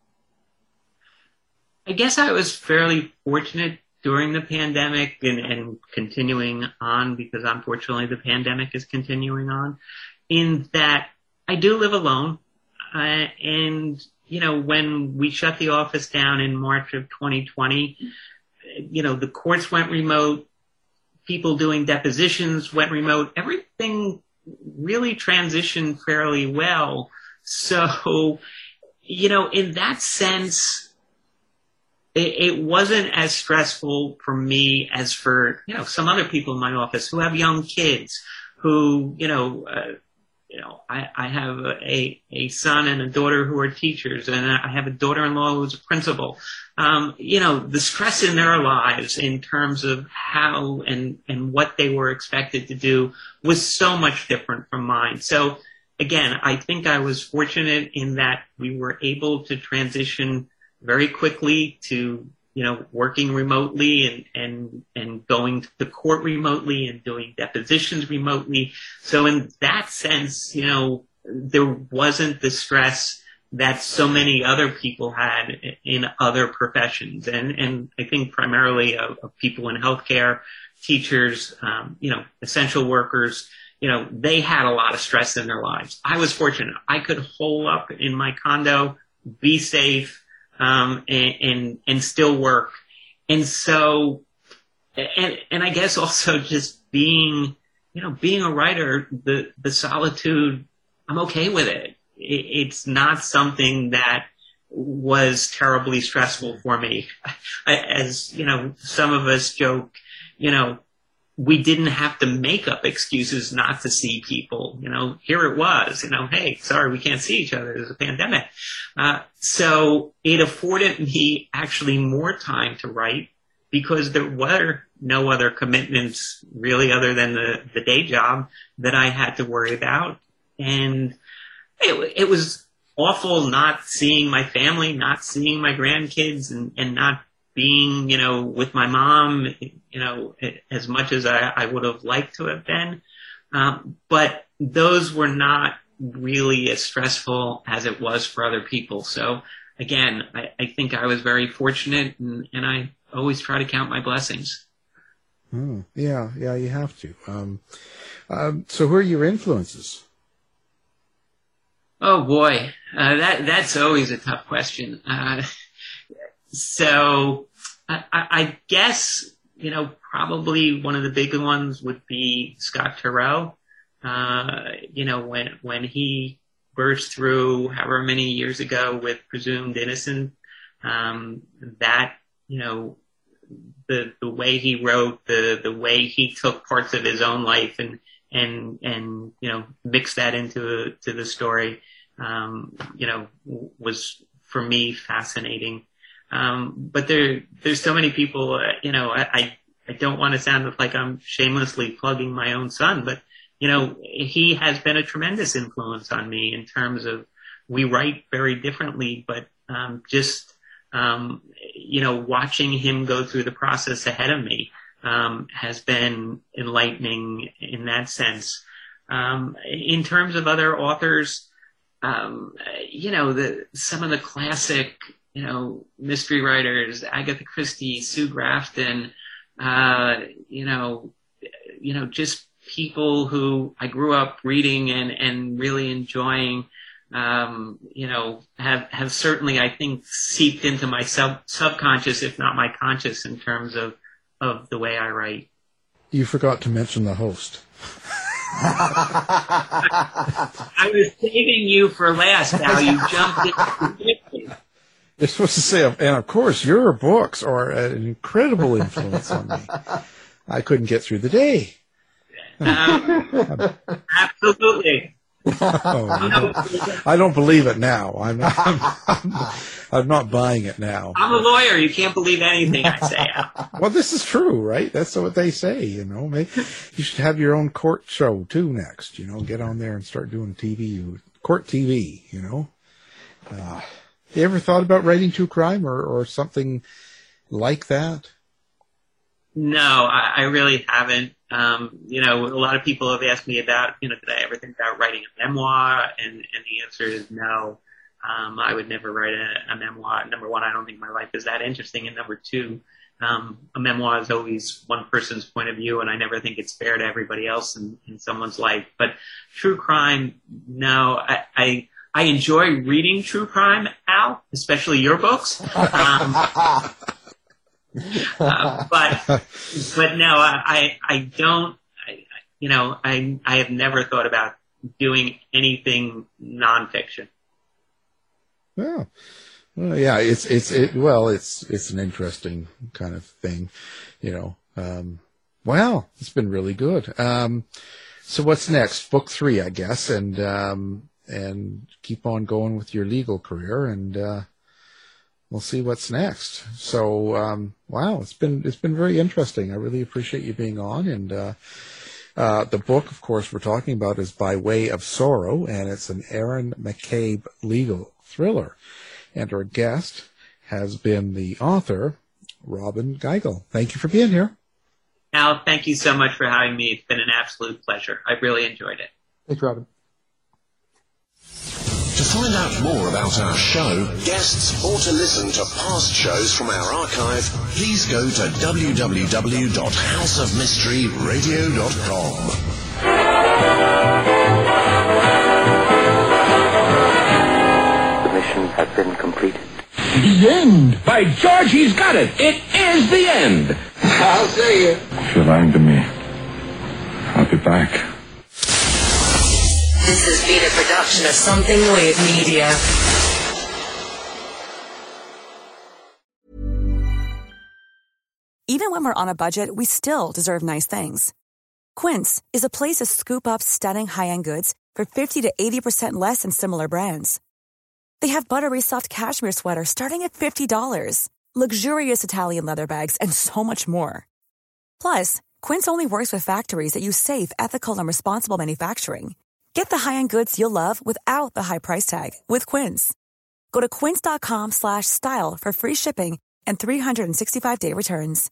I guess I was fairly fortunate during the pandemic and, and continuing on, because unfortunately the pandemic is continuing on, in that I do live alone. Uh, and, you know, when we shut the office down in March of twenty twenty, you know, the courts went remote, people doing depositions went remote, everything really transitioned fairly well. So, you know, in that sense, it wasn't as stressful for me as for, you know, some other people in my office who have young kids who, you know, uh, you know, I, I have a, a son and a daughter who are teachers, and I have a daughter-in-law who's a principal. Um, you know, the stress in their lives in terms of how and, and what they were expected to do was so much different from mine. So again, I think I was fortunate in that we were able to transition very quickly to, you know, working remotely and, and, and going to the court remotely and doing depositions remotely. So in that sense, you know, there wasn't the stress that so many other people had in other professions. And, and I think primarily of, of people in healthcare, teachers, um, you know, essential workers, you know, they had a lot of stress in their lives. I was fortunate. I could hole up in my condo, be safe, Um, and, and, and still work. And so, and, and I guess also just being, you know, being a writer, the, the solitude, I'm okay with it. it. It's not something that was terribly stressful for me. I, as, you know, some of us joke, you know, we didn't have to make up excuses not to see people. You know, here it was, you know, hey, sorry, we can't see each other. There's a pandemic. Uh, so it afforded me actually more time to write because there were no other commitments really other than the, the day job that I had to worry about. And it, it was awful not seeing my family, not seeing my grandkids, and, and not being, you know, with my mom, you know, as much as I, I would have liked to have been. Um, but those were not really as stressful as it was for other people. So again, I, I think I was very fortunate, and, and I always try to count my blessings. Hmm. Yeah, yeah, you have to. Um, um, so who are your influences? Oh boy, uh, that that's always a tough question. Uh, so I, I guess, you know, probably one of the big ones would be Scott Turow. Uh, you know, when when he burst through however many years ago with Presumed Innocent, um, that, you know, the the way he wrote, the the way he took parts of his own life and and and you know mixed that into to the story, um, you know, was for me fascinating. Um, but there there's so many people. Uh, you know, I, I I don't want to sound like I'm shamelessly plugging my own son, but you know, he has been a tremendous influence on me in terms of we write very differently, but um, just. Um, you know, watching him go through the process ahead of me um, has been enlightening in that sense. Um, in terms of other authors, um, you know, the, some of the classic, you know, mystery writers, Agatha Christie, Sue Grafton, uh, you know, you know, just people who I grew up reading and, and really enjoying. Um, you know, have, have certainly, I think, seeped into my sub, subconscious, if not my conscious, in terms of, of the way I write. You forgot to mention the host. I was saving you for last. Now you jumped in. You're supposed to say, and of course, your books are an incredible influence on me. I couldn't get through the day. Um, absolutely. Oh, I don't believe it now. I'm not, I'm, I'm, I'm not buying it now. I'm a lawyer. You can't believe anything I say. Well, this is true, right? That's what they say, you know. Maybe you should have your own court show, too, next. You know, get on there and start doing T V, court T V, you know. Uh, you ever thought about writing true crime or, or something like that? No, I, I really haven't. Um, you know, a lot of people have asked me about, you know, did I ever think about writing a memoir? And, and the answer is no. Um, I would never write a, a memoir. Number one, I don't think my life is that interesting. And number two, um, a memoir is always one person's point of view, and I never think it's fair to everybody else in, in someone's life. But true crime, no. I, I, I enjoy reading true crime, Al, especially your books. Um, Uh, but, but no, I, I don't, I, you know, I, I have never thought about doing anything nonfiction. Yeah. Well, yeah, it's, it's, it, well, it's, it's an interesting kind of thing, you know. Um, wow, it's been really good. Um, so what's next? Book three, I guess, and, um, and keep on going with your legal career, and, uh, we'll see what's next. So, um, wow, it's been it's been very interesting. I really appreciate you being on. And uh, uh, the book, of course, we're talking about is By Way of Sorrow, and it's an Aaron McCabe legal thriller. And our guest has been the author, Robin Geigel. Thank you for being here. Al, thank you so much for having me. It's been an absolute pleasure. I really enjoyed it. Thanks, Robin. To find out more about our show, guests, or to listen to past shows from our archive, please go to w w w dot house of mystery radio dot com. The mission has been completed. The end! By George, he's got it! It is the end! I'll see you. If you're lying to me, I'll be back. This has been a production of Something Weird Media. Even when we're on a budget, we still deserve nice things. Quince is a place to scoop up stunning high-end goods for fifty to eighty percent less than similar brands. They have buttery soft cashmere sweaters starting at fifty dollars, luxurious Italian leather bags, and so much more. Plus, Quince only works with factories that use safe, ethical, and responsible manufacturing. Get the high-end goods you'll love without the high price tag with Quince. Go to quince.com slash style for free shipping and three sixty-five day returns.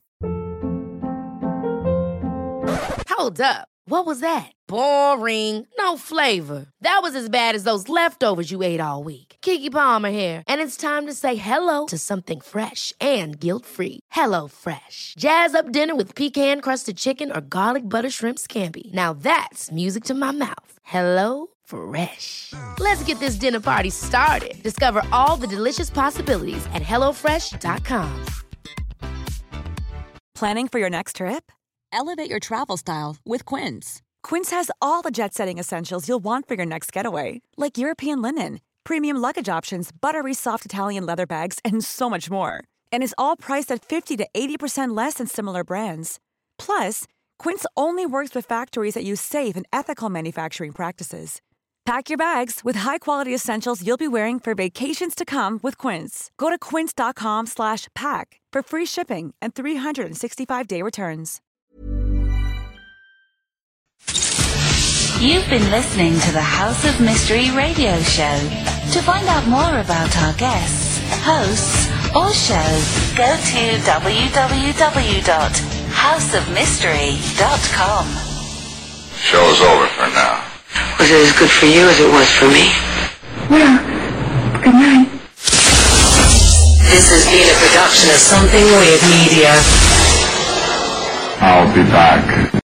Hold up. What was that? Boring. No flavor. That was as bad as those leftovers you ate all week. Keke Palmer here, and it's time to say hello to something fresh and guilt-free. Hello Fresh. Jazz up dinner with pecan-crusted chicken or garlic butter shrimp scampi. Now that's music to my mouth. Hello Fresh. Let's get this dinner party started. Discover all the delicious possibilities at hello fresh dot com. Planning for your next trip? Elevate your travel style with Quince. Quince has all the jet-setting essentials you'll want for your next getaway, like European linen, premium luggage options, buttery soft Italian leather bags, and so much more. And is all priced at fifty to eighty percent less than similar brands. Plus, Quince only works with factories that use safe and ethical manufacturing practices. Pack your bags with high-quality essentials you'll be wearing for vacations to come with Quince. Go to quince.com slash pack for free shipping and three sixty-five day returns. You've been listening to the House of Mystery radio show. To find out more about our guests, hosts, or shows, go to w w w dot house of mystery dot com. Show's over for now. Was it as good for you as it was for me? Well, good night. This has been a production of Something Weird Media. I'll be back.